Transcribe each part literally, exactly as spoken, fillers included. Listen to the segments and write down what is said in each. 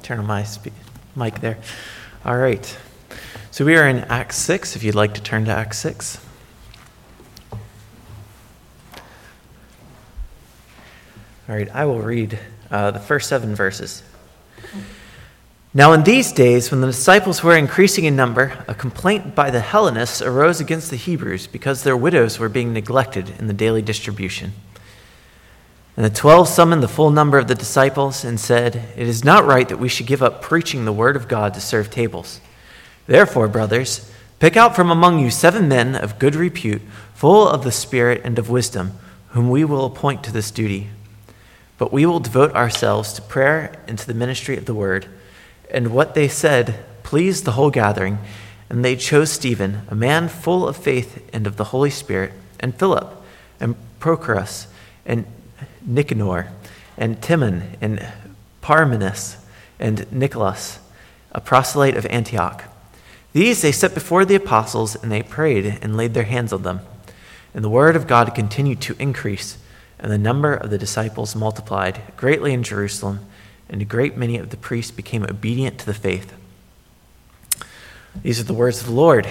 turn on my spe- mic there. All right. So we are in Acts six, if you'd like to turn to Acts six. All right, I will read uh, the first seven verses. Now in these days, when the disciples were increasing in number, a complaint by the Hellenists arose against the Hebrews because their widows were being neglected in the daily distribution. And the twelve summoned the full number of the disciples and said, "It is not right that we should give up preaching the word of God to serve tables. Therefore, brothers, pick out from among you seven men of good repute, full of the Spirit and of wisdom, whom we will appoint to this duty. But we will devote ourselves to prayer and to the ministry of the word." And what they said pleased the whole gathering, and they chose Stephen, a man full of faith and of the Holy Spirit, and Philip, and Prochorus, and Nicanor, and Timon, and Parmenas, and Nicholas, a proselyte of Antioch. These they set before the apostles, and they prayed and laid their hands on them. And the word of God continued to increase, and the number of the disciples multiplied greatly in Jerusalem, and a great many of the priests became obedient to the faith. These are the words of the Lord.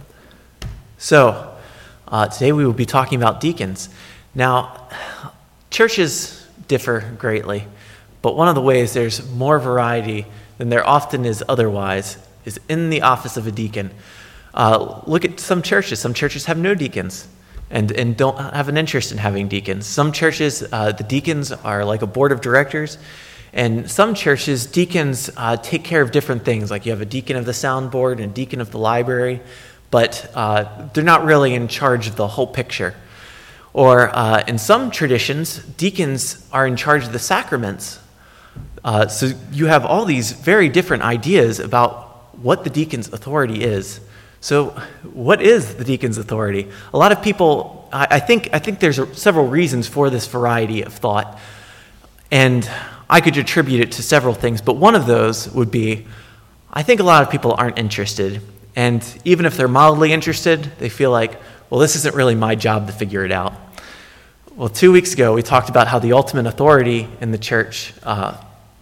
So, uh, today we will be talking about deacons. Now, churches differ greatly, but one of the ways there's more variety than there often is otherwise is in the office of a deacon. Uh, look at some churches. Some churches have no deacons and, and don't have an interest in having deacons. Some churches, uh, the deacons are like a board of directors. And some churches, deacons uh, take care of different things, like you have a deacon of the soundboard and a deacon of the library, but uh, they're not really in charge of the whole picture. Or uh, in some traditions, deacons are in charge of the sacraments. Uh, so you have all these very different ideas about what the deacon's authority is. So what is the deacon's authority? A lot of people, I, I think, I think there's a, several reasons for this variety of thought. And I could attribute it to several things, but one of those would be, I think a lot of people aren't interested. And even if they're mildly interested, they feel like, well, this isn't really my job to figure it out. Well, two weeks ago, we talked about how the ultimate authority in the church, uh,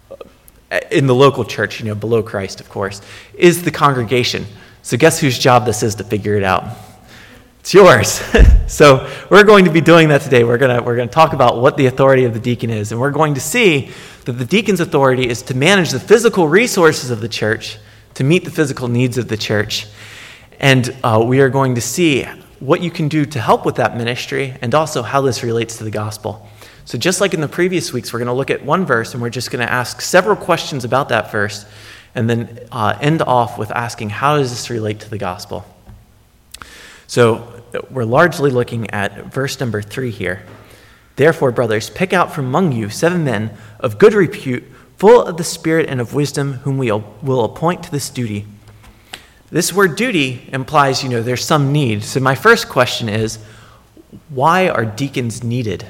in the local church, you know, below Christ, of course, is the congregation. So guess whose job this is to figure it out? It's yours. So we're going to be doing that today. We're going to we're going to talk about what the authority of the deacon is, and we're going to see that the deacon's authority is to manage the physical resources of the church, to meet the physical needs of the church. And uh, we are going to see what you can do to help with that ministry and also how this relates to the gospel. So just like in the previous weeks, we're going to look at one verse, and we're just going to ask several questions about that verse, and then uh, end off with asking, how does this relate to the gospel? So we're largely looking at verse number three here. Therefore, brothers, pick out from among you seven men of good repute, full of the Spirit and of wisdom, whom we will appoint to this duty. This word duty implies, you know, there's some need. So my first question is, why are deacons needed?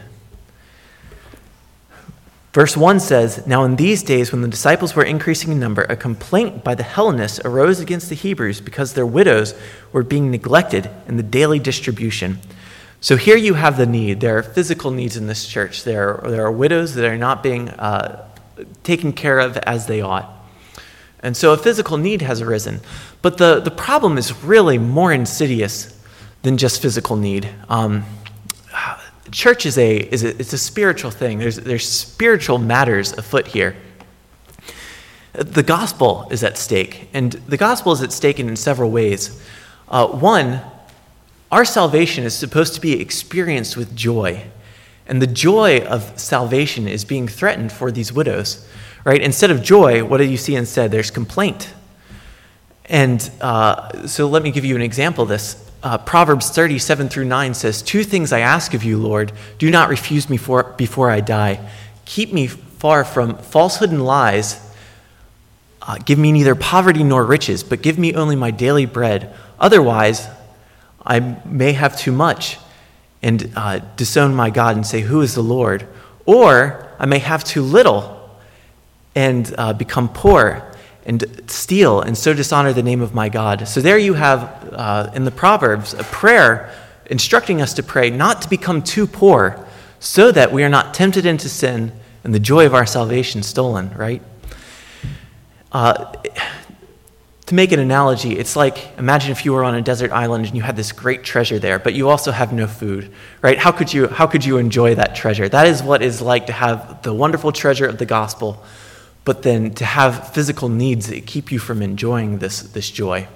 Verse one says, "Now in these days when the disciples were increasing in number, a complaint by the Hellenists arose against the Hebrews because their widows were being neglected in the daily distribution." So here you have the need. There are physical needs in this church. There are, there are widows that are not being uh, taken care of as they ought. And so a physical need has arisen. But the, the problem is really more insidious than just physical need. Um, Church is a is a, it's a spiritual thing. There's there's spiritual matters afoot here. The gospel is at stake, and the gospel is at stake in, in several ways. Uh, one, our salvation is supposed to be experienced with joy, and the joy of salvation is being threatened for these widows. Right? Instead of joy, what do you see instead? There's complaint. And uh, so let me give you an example of this. Uh, Proverbs thirty-seven through nine says, "Two things I ask of you, Lord. Do not refuse me for, before I die. Keep me far from falsehood and lies. Uh, give me neither poverty nor riches, but give me only my daily bread. Otherwise, I may have too much and uh, disown my God and say, 'Who is the Lord?' Or I may have too little and uh, become poor and steal and so dishonor the name of my God." So there you have uh, in the Proverbs a prayer instructing us to pray not to become too poor so that we are not tempted into sin and the joy of our salvation stolen, right? uh, to make an analogy, it's like, imagine if you were on a desert island and you had this great treasure there, but you also have no food, right? How could you, how could you enjoy that treasure? That is what it's like to have the wonderful treasure of the gospel, but then to have physical needs that keep you from enjoying this, this joy.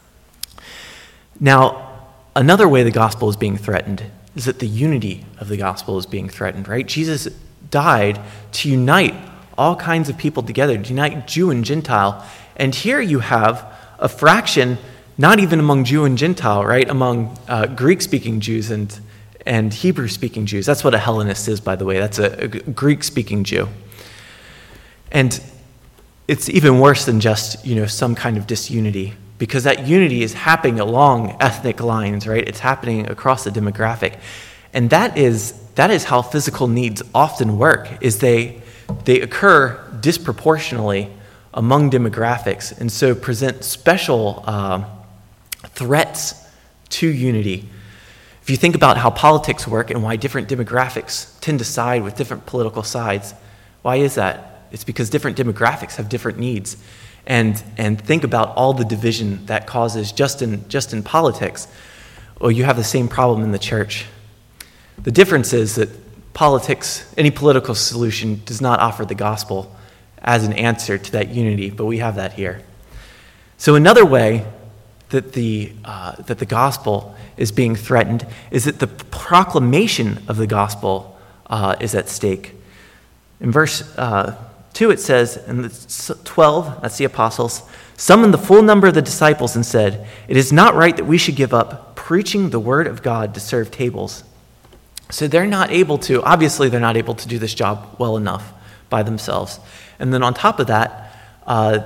Now, another way the gospel is being threatened is that the unity of the gospel is being threatened, right? Jesus died to unite all kinds of people together, to unite Jew and Gentile. And here you have a fraction, not even among Jew and Gentile, right? Among uh, Greek-speaking Jews and, and Hebrew-speaking Jews. That's what a Hellenist is, by the way. That's a, a Greek-speaking Jew. And it's even worse than just, you know, some kind of disunity, because that unity is happening along ethnic lines, right? It's happening across the demographic. And that is that is how physical needs often work, is they they occur disproportionately among demographics, and so present special uh, threats to unity. If you think about how politics work and why different demographics tend to side with different political sides, why is that? It's because different demographics have different needs. And and think about all the division that causes just in just in politics. Well, you have the same problem in the church. The difference is that politics, any political solution, does not offer the gospel as an answer to that unity, but we have that here. So another way that the uh, that the gospel is being threatened is that the proclamation of the gospel uh, is at stake. In verse uh, two, it says, in the twelve, that's the apostles, summoned the full number of the disciples and said, "It is not right that we should give up preaching the word of God to serve tables." So they're not able to, obviously they're not able to do this job well enough by themselves. And then on top of that, uh,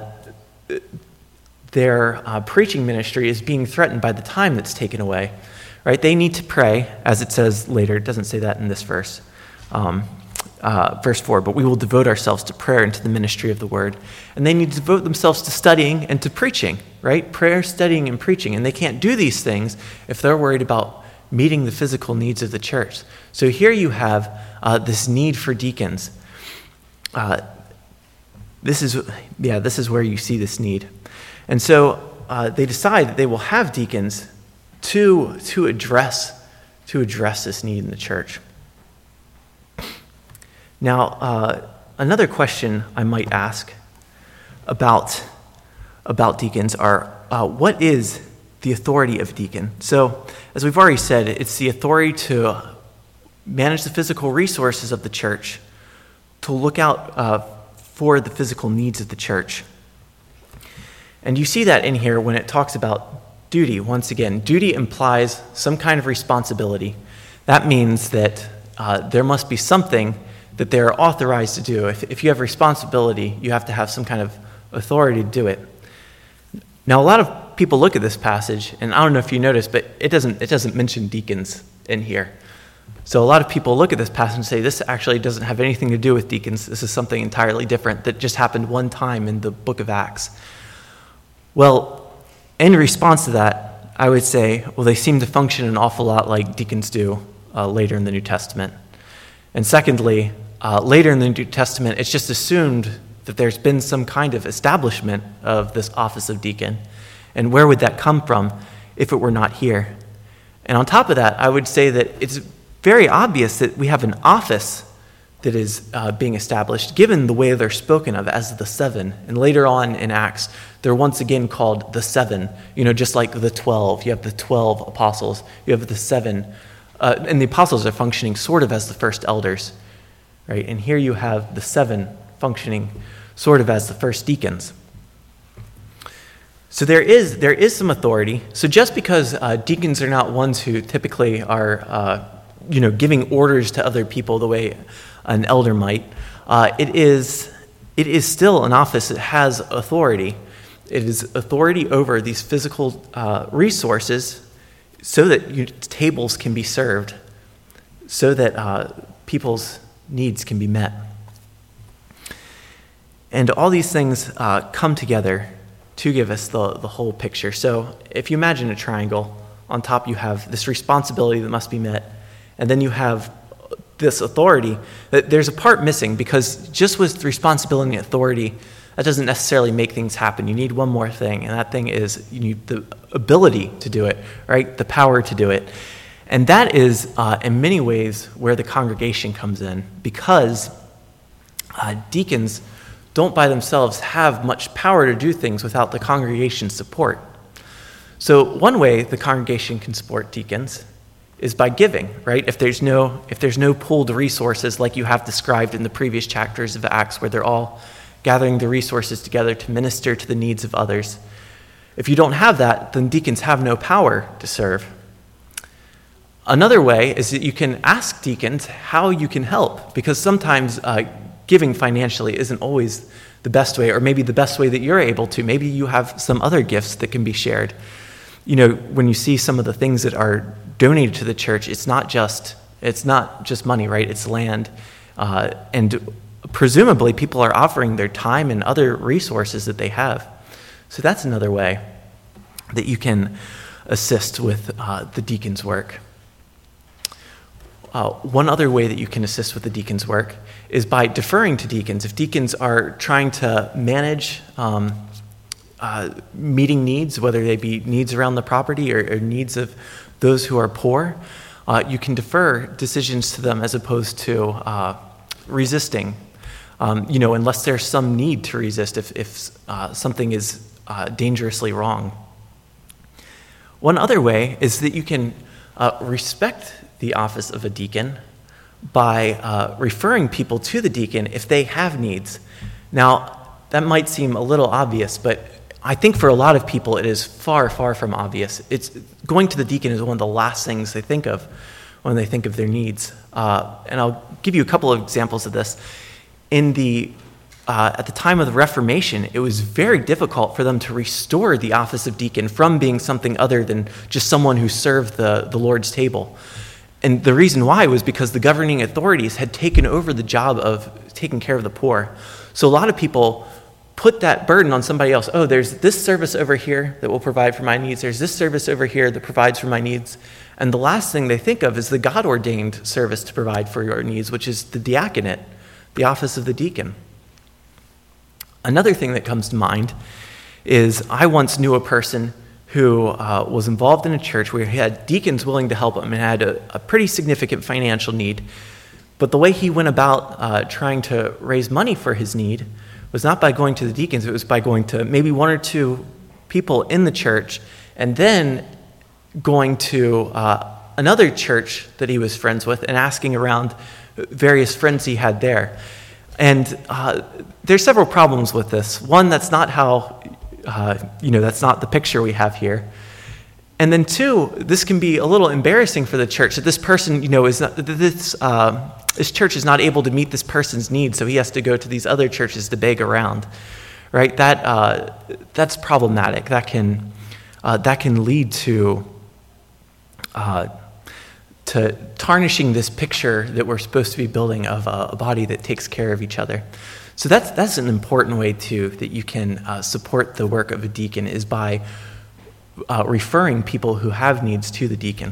their uh, preaching ministry is being threatened by the time that's taken away, right? They need to pray, as it says later. It doesn't say that in this verse, um, uh, verse four, but we will devote ourselves to prayer and to the ministry of the word. And they need to devote themselves to studying and to preaching, right? Prayer, studying, and preaching. And they can't do these things if they're worried about meeting the physical needs of the church. So here you have uh, this need for deacons. Uh, this is, yeah, this is where you see this need. And so uh, they decide that they will have deacons to, to address to address this need in the church. Now, uh, another question I might ask about, about deacons are, uh, what is the authority of a deacon? So, as we've already said, it's the authority to manage the physical resources of the church, to look out uh, for the physical needs of the church. And you see that in here when it talks about duty. Once again, duty implies some kind of responsibility. That means that uh, there must be something that they're authorized to do. If, if you have responsibility, you have to have some kind of authority to do it. Now, a lot of people look at this passage, and I don't know if you noticed, but it doesn't it doesn't mention deacons in here. So a lot of people look at this passage and say, this actually doesn't have anything to do with deacons. This is something entirely different that just happened one time in the book of Acts. Well, in response to that, I would say, well, they seem to function an awful lot like deacons do uh, later in the New Testament. And secondly, uh, later in the New Testament, it's just assumed that there's been some kind of establishment of this office of deacon. And where would that come from if it were not here? And on top of that, I would say that it's very obvious that we have an office that is uh, being established, given the way they're spoken of as the seven. And later on in Acts, they're once again called the seven, you know, just like the twelve. You have the twelve apostles, you have the seven. Uh, and the apostles are functioning sort of as the first elders, right? And here you have the seven functioning sort of as the first deacons. So there is there is some authority. So just because uh, deacons are not ones who typically are, uh, you know, giving orders to other people the way an elder might, uh, it is it is still an office that has authority. It is authority over these physical uh, resources, so that you, tables can be served, so that uh, people's needs can be met, and all these things uh, come together to give us the, the whole picture. So if you imagine a triangle, on top you have this responsibility that must be met, and then you have this authority. There's a part missing, because just with responsibility and authority, that doesn't necessarily make things happen. You need one more thing, and that thing is you need the ability to do it, right? The power to do it. And that is, uh, in many ways, where the congregation comes in, because uh, deacons don't by themselves have much power to do things without the congregation's support. So one way the congregation can support deacons is by giving, right? If there's no if there's no pooled resources like you have described in the previous chapters of Acts, where they're all gathering the resources together to minister to the needs of others. If you don't have that, then deacons have no power to serve. Another way is that you can ask deacons how you can help, because sometimes uh, giving financially isn't always the best way, or maybe the best way that you're able to. Maybe you have some other gifts that can be shared. You know, when you see some of the things that are donated to the church, it's not just it's not just money, right? It's land, uh, and presumably people are offering their time and other resources that they have. So that's another way that you can assist with uh, the deacon's work. Uh, one other way that you can assist with the deacon's work is by deferring to deacons. If deacons are trying to manage um, uh, meeting needs, whether they be needs around the property or, or needs of those who are poor, uh, you can defer decisions to them as opposed to uh, resisting. Um, you know, unless there's some need to resist if, if uh, something is uh, dangerously wrong. One other way is that you can uh, respect the office of a deacon by uh, referring people to the deacon if they have needs. Now, that might seem a little obvious, but I think for a lot of people it is far, far from obvious. It's going to the deacon is one of the last things they think of when they think of their needs. Uh, and I'll give you a couple of examples of this. In the uh, at the time of the Reformation, it was very difficult for them to restore the office of deacon from being something other than just someone who served the, the Lord's table. And the reason why was because the governing authorities had taken over the job of taking care of the poor. So a lot of people put that burden on somebody else. Oh, there's this service over here that will provide for my needs. There's this service over here that provides for my needs. And the last thing they think of is the God-ordained service to provide for your needs, which is the diaconate, the office of the deacon. Another thing that comes to mind is I once knew a person who uh, was involved in a church where he had deacons willing to help him and had a, a pretty significant financial need. But the way he went about uh, trying to raise money for his need was not by going to the deacons, it was by going to maybe one or two people in the church and then going to uh, another church that he was friends with and asking around various friends he had there. And uh, there's several problems with this. One, that's not how, uh, you know, that's not the picture we have here. And then two, this can be a little embarrassing for the church that this person, you know, is not, this uh, this church is not able to meet this person's needs, so he has to go to these other churches to beg around, right? That uh, that's problematic. That can uh, that can lead to uh, to tarnishing this picture that we're supposed to be building of a, a body that takes care of each other. So that's that's an important way too that you can uh, support the work of a deacon is by uh, referring people who have needs to the deacon.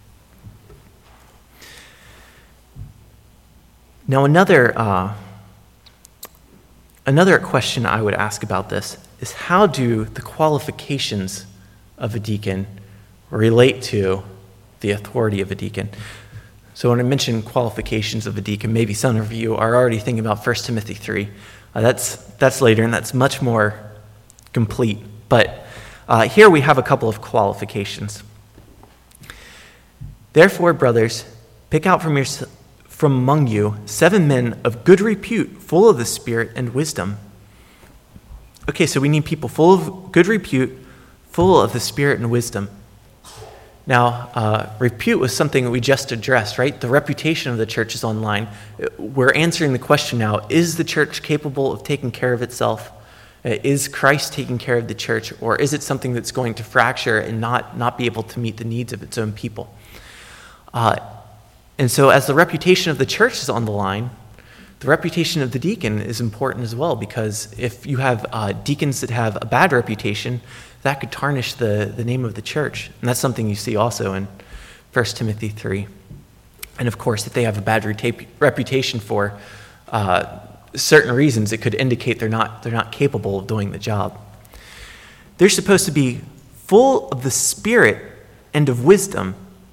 Now another uh, another question I would ask about this is how do the qualifications of a deacon relate to the authority of a deacon? So when I mention qualifications of a deacon, maybe some of you are already thinking about First Timothy three. Uh, that's that's later, and that's much more complete. But uh, here we have a couple of qualifications. Therefore, brothers, pick out from your from among you seven men of good repute, full of the Spirit and wisdom. Okay, so we need people full of good repute, full of the Spirit and wisdom. Now, uh, repute was something that we just addressed, right? The reputation of the church is online. We're answering the question now, is the church capable of taking care of itself? Is Christ taking care of the church? Or is it something that's going to fracture and not, not be able to meet the needs of its own people? Uh, and so as the reputation of the church is on the line, the reputation of the deacon is important as well, because if you have uh, deacons that have a bad reputation, that could tarnish the, the name of the church. And that's something you see also in First Timothy three. And of course, if they have a bad reta- reputation for uh, certain reasons, it could indicate they're not, they're not capable of doing the job. They're supposed to be full of the Spirit and of wisdom.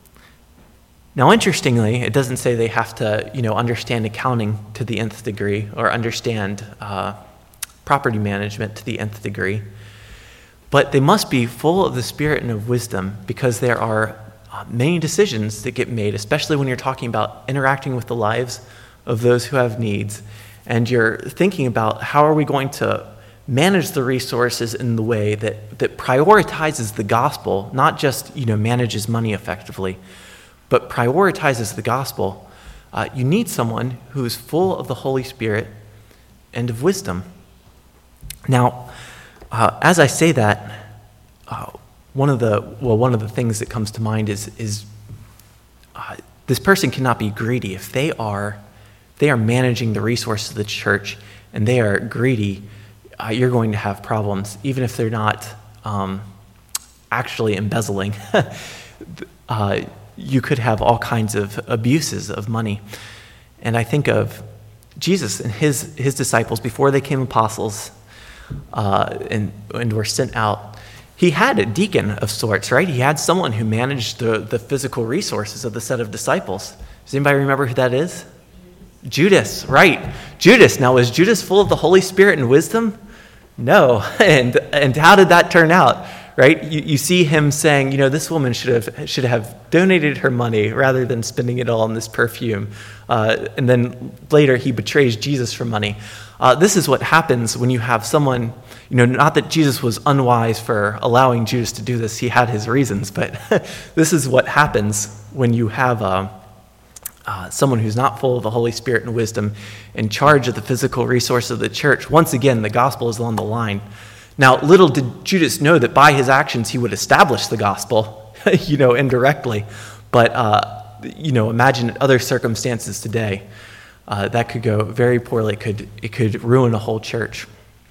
Now, interestingly, it doesn't say they have to, you know, understand accounting to the nth degree or understand uh, property management to the nth degree, but they must be full of the Spirit and of wisdom, because there are uh, many decisions that get made, especially when you're talking about interacting with the lives of those who have needs, and you're thinking about how are we going to manage the resources in the way that, that prioritizes the gospel, not just, you know, manages money effectively, but prioritizes the gospel. Uh, you need someone who is full of the Holy Spirit and of wisdom. Now, uh, as I say that, uh, one of the well, one of the things that comes to mind is is uh, this person cannot be greedy. If they are they are managing the resources of the church and they are greedy, uh, you're going to have problems, even if they're not um, actually embezzling. uh, you could have all kinds of abuses of money. And I think of Jesus and his his disciples before they became apostles uh, and, and were sent out. He had a deacon of sorts, right? He had someone who managed the, the physical resources of the set of disciples. Does anybody remember who that is? Judas, right. Judas. Now, was Judas full of the Holy Spirit and wisdom? No. And and how did that turn out? Right? You, you see him saying, you know, this woman should have should have donated her money rather than spending it all on this perfume. Uh, and then later he betrays Jesus for money. Uh, this is what happens when you have someone, you know, not that Jesus was unwise for allowing Judas to do this. He had his reasons, but this is what happens when you have uh, uh, someone who's not full of the Holy Spirit and wisdom in charge of the physical resources of the church. Once again, the gospel is on the line. Now, little did Judas know that by his actions he would establish the gospel, you know, indirectly. But, uh, you know, imagine other circumstances today. Uh, that could go very poorly. It could, it could ruin a whole church.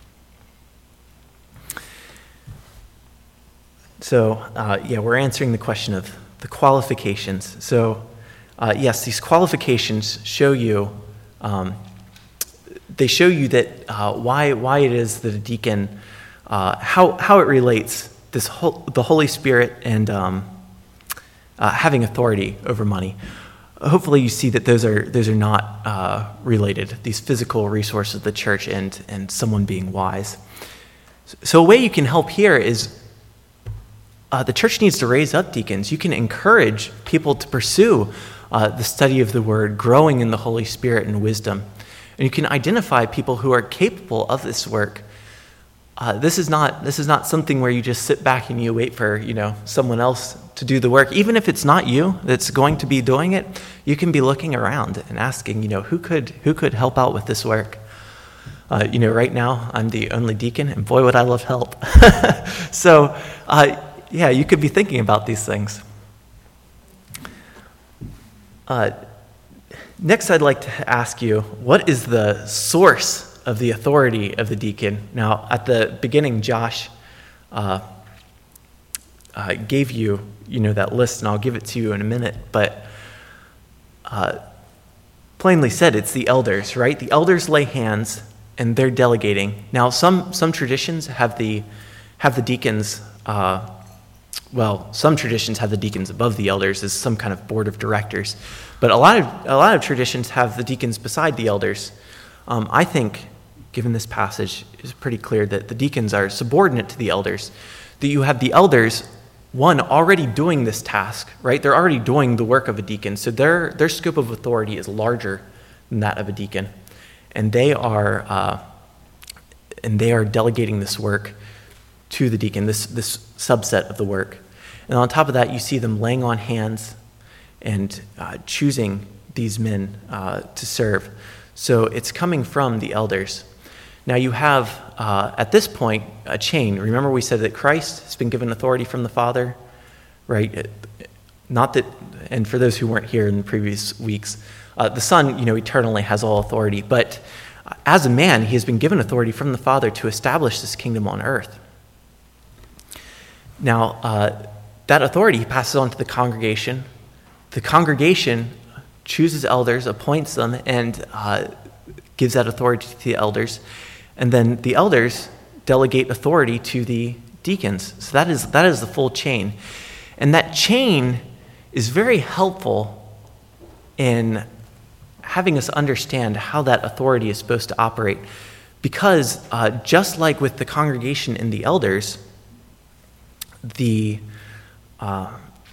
So, uh, yeah, we're answering the question of the qualifications. So, uh, yes, these qualifications show you, um, they show you that uh, why why it is that a deacon, uh, how how it relates this whole, the Holy Spirit and um, uh, having authority over money. Hopefully, you see that those are those are not uh, related. These physical resources of the church and and someone being wise. So, a way you can help here is. Uh, the church needs to raise up deacons. You can encourage people to pursue uh, the study of the word, growing in the Holy Spirit and wisdom. And you can identify people who are capable of this work. Uh, this is not this is not something where you just sit back and you wait for, you know, someone else to do the work. Even if it's not you that's going to be doing it, you can be looking around and asking, you know, who could who could help out with this work. Uh, you know, right now I'm the only deacon, and boy, would I love help. so. Uh, Yeah, you could be thinking about these things. Uh, next, I'd like to ask you, what is the source of the authority of the deacon? Now, at the beginning, Josh uh, uh, gave you, you know, that list, and I'll give it to you in a minute. But uh, plainly said, it's the elders, right? The elders lay hands, and they're delegating. Now, some some traditions have the have the deacons. Uh, Well, some traditions have the deacons above the elders as some kind of board of directors, but a lot of a lot of traditions have the deacons beside the elders. Um, I think, given this passage, it's pretty clear that the deacons are subordinate to the elders. That you have the elders, one, already doing this task, right? They're already doing the work of a deacon, so their their scope of authority is larger than that of a deacon, and they are uh, and they are delegating this work to the deacon, this this subset of the work. And on top of that, you see them laying on hands and uh, choosing these men uh, to serve. So it's coming from the elders. Now you have, uh, at this point, a chain. Remember we said that Christ has been given authority from the Father, right? Not that, and for those who weren't here in the previous weeks, uh, the Son, you know, eternally has all authority. But as a man, he has been given authority from the Father to establish this kingdom on earth. Now, uh, that authority he passes on to the congregation. The congregation chooses elders, appoints them, and uh, gives that authority to the elders, and then the elders delegate authority to the deacons. So that is that is the full chain. And that chain is very helpful in having us understand how that authority is supposed to operate. Because uh, just like with the congregation and the elders, the uh,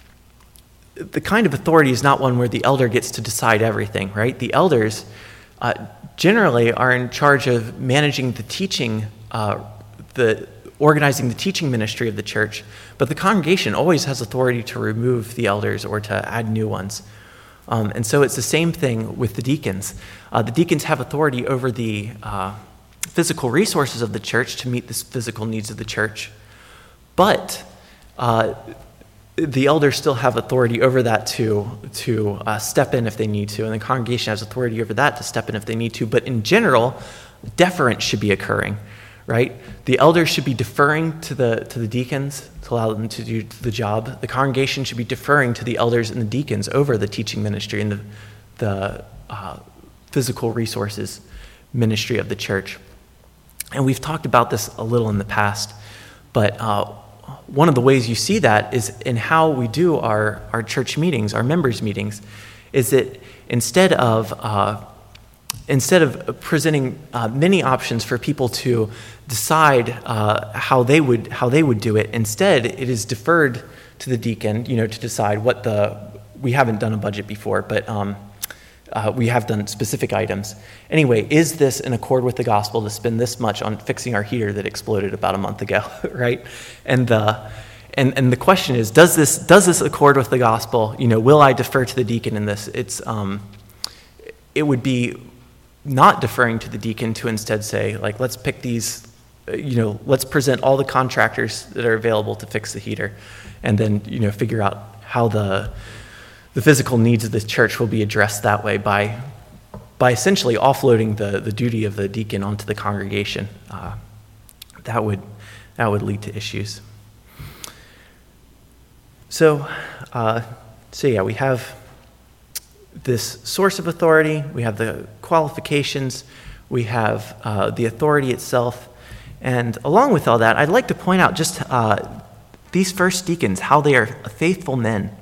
the kind of authority is not one where the elder gets to decide everything, right? The elders uh, generally are in charge of managing the teaching, uh, the organizing the teaching ministry of the church, but the congregation always has authority to remove the elders or to add new ones. Um, and so it's the same thing with the deacons. Uh, the deacons have authority over the uh, physical resources of the church to meet the physical needs of the church, but uh, the elders still have authority over that to, to uh, step in if they need to, and the congregation has authority over that to step in if they need to. But in general, deference should be occurring, right? The elders should be deferring to the to the deacons to allow them to do the job. The congregation should be deferring to the elders and the deacons over the teaching ministry and the, the uh, physical resources ministry of the church. And we've talked about this a little in the past, but uh, one of the ways you see that is in how we do our, our church meetings, our members' meetings, is that instead of uh, instead of presenting uh, many options for people to decide uh, how they would how they would do it, instead it is deferred to the deacon, you know, to decide what the. We haven't done a budget before, but um, uh, we have done specific items. Anyway, is this in accord with the gospel to spend this much on fixing our heater that exploded about a month ago, right? And the and and the question is, does this does this accord with the gospel? You know, will I defer to the deacon in this? It's um, it would be not deferring to the deacon to instead say, like, let's pick these, you know, let's present all the contractors that are available to fix the heater, and then, you know, figure out how the the physical needs of the church will be addressed that way by by essentially offloading the, the duty of the deacon onto the congregation. Uh, that would that would lead to issues. So, uh, so yeah, we have this source of authority, we have the qualifications, we have uh, the authority itself, and along with all that, I'd like to point out just uh, these first deacons, how they are faithful men.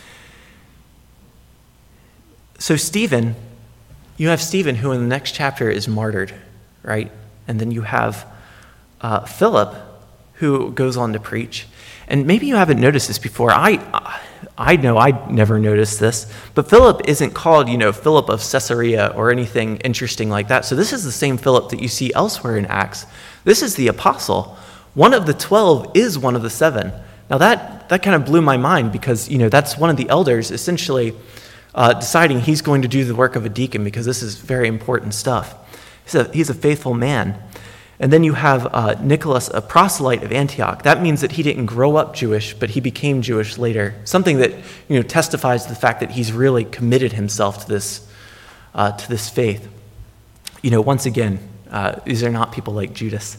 So Stephen, you have Stephen, who in the next chapter is martyred, right? And then you have uh, Philip, who goes on to preach. And maybe you haven't noticed this before. I I know I never noticed this, but Philip isn't called, you know, Philip of Caesarea or anything interesting like that. So this is the same Philip that you see elsewhere in Acts. This is the apostle. One of the twelve is one of the seven. Now that, that kind of blew my mind because, you know, that's one of the elders essentially uh, deciding he's going to do the work of a deacon because this is very important stuff. He's a, he's a faithful man. And then you have uh, Nicholas, a proselyte of Antioch. That means that he didn't grow up Jewish, but he became Jewish later. Something that, you know, testifies to the fact that he's really committed himself to this, uh, to this faith. You know, once again, uh, these are not people like Judas.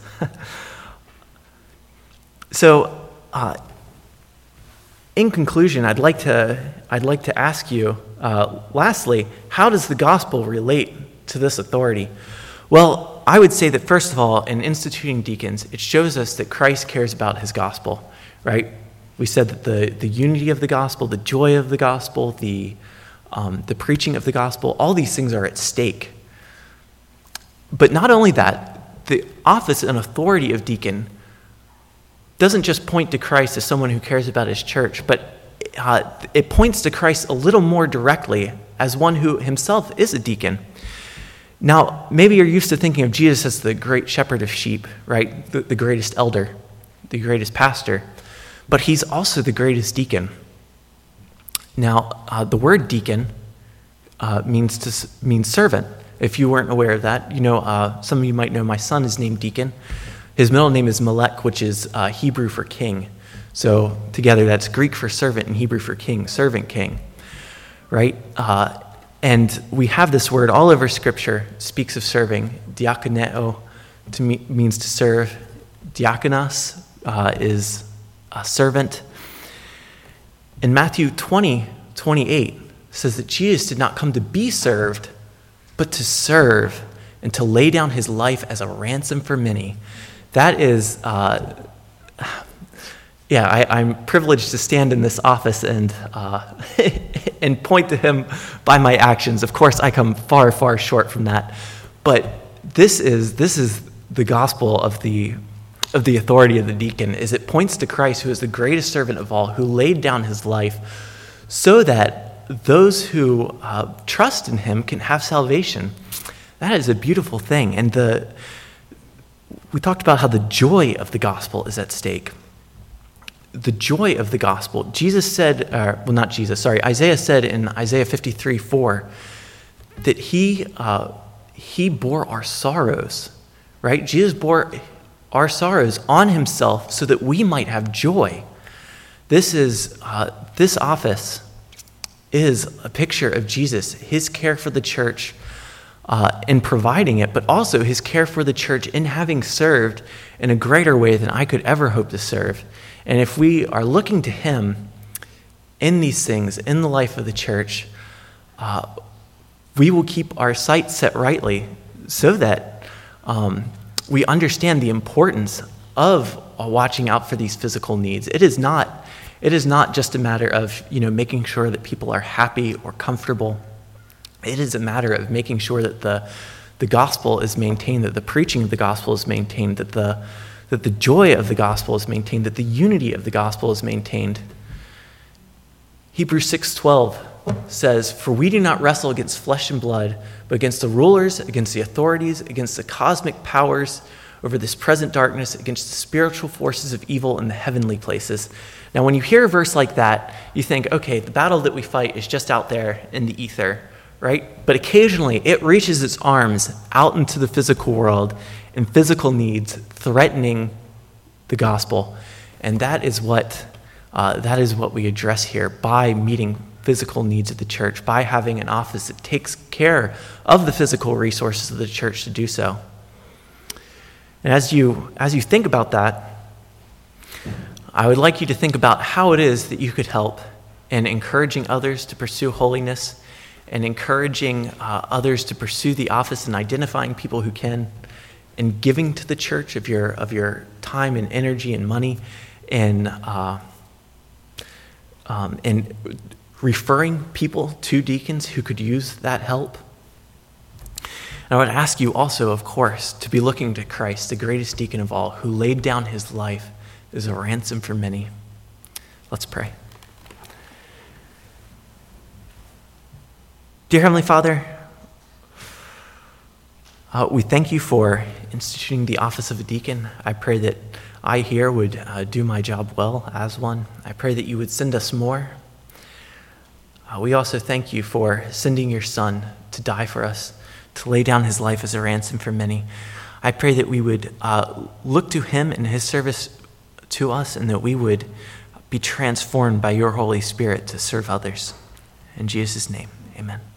So, uh, in conclusion, I'd like to I'd like to ask you, uh, lastly, how does the gospel relate to this authority? Well, I would say that, first of all, in instituting deacons, it shows us that Christ cares about his gospel, right? We said that the, the unity of the gospel, the joy of the gospel, the, um, the preaching of the gospel, all these things are at stake. But not only that, the office and authority of deacon doesn't just point to Christ as someone who cares about his church, but uh, it points to Christ a little more directly as one who himself is a deacon. Now, maybe you're used to thinking of Jesus as the great shepherd of sheep, right? The, the greatest elder, the greatest pastor, but he's also the greatest deacon. Now, uh, the word deacon uh, means to means servant. If you weren't aware of that, you know, uh, some of you might know my son is named Deacon. His middle name is Melech, which is uh, Hebrew for king. So together, that's Greek for servant and Hebrew for king, servant king, right? Uh, And we have this word all over Scripture, speaks of serving. Diakoneo to me, means to serve. Diakonos uh, is a servant. And Matthew twenty, twenty-eight says that Jesus did not come to be served, but to serve and to lay down his life as a ransom for many. That is, uh, yeah, I, I'm privileged to stand in this office and uh, and point to him by my actions. Of course, I come far, far short from that. But this is this is the gospel of the of the authority of the deacon. Is it points to Christ, who is the greatest servant of all, who laid down his life so that those who uh, trust in him can have salvation. That is a beautiful thing. And the we talked about how the joy of the gospel is at stake. The joy of the gospel. Jesus said, uh, well, not Jesus, sorry, Isaiah said in Isaiah fifty-three four that he uh, he bore our sorrows, right? Jesus bore our sorrows on himself so that we might have joy. This is uh, this office is a picture of Jesus, his care for the church uh, in providing it, but also his care for the church in having served in a greater way than I could ever hope to serve. And if we are looking to him in these things, in the life of the church, uh, we will keep our sights set rightly so that um, we understand the importance of uh, watching out for these physical needs. It is not, it is not just a matter of, you know, making sure that people are happy or comfortable. It is a matter of making sure that the, the gospel is maintained, that the preaching of the gospel is maintained, that the that the joy of the gospel is maintained, that the unity of the gospel is maintained. Hebrews six twelve says, "For we do not wrestle against flesh and blood, but against the rulers, against the authorities, against the cosmic powers over this present darkness, against the spiritual forces of evil in the heavenly places." Now, when you hear a verse like that, you think, okay, the battle that we fight is just out there in the ether, right? But occasionally it reaches its arms out into the physical world and physical needs, threatening the gospel. And that is what uh, that is what we address here by meeting physical needs of the church, by having an office that takes care of the physical resources of the church to do so. And as you as you think about that, I would like you to think about how it is that you could help in encouraging others to pursue holiness and encouraging uh, others to pursue the office and identifying people who can, and giving to the church of your of your time and energy and money, and uh, um, and referring people to deacons who could use that help. And I would ask you also, of course, to be looking to Christ, the greatest deacon of all, who laid down his life as a ransom for many. Let's pray. Dear Heavenly Father, Uh, we thank you for instituting the office of a deacon. I pray that I here would uh, do my job well as one. I pray that you would send us more. Uh, we also thank you for sending your Son to die for us, to lay down his life as a ransom for many. I pray that we would uh, look to him and his service to us, and that we would be transformed by your Holy Spirit to serve others. In Jesus' name, amen.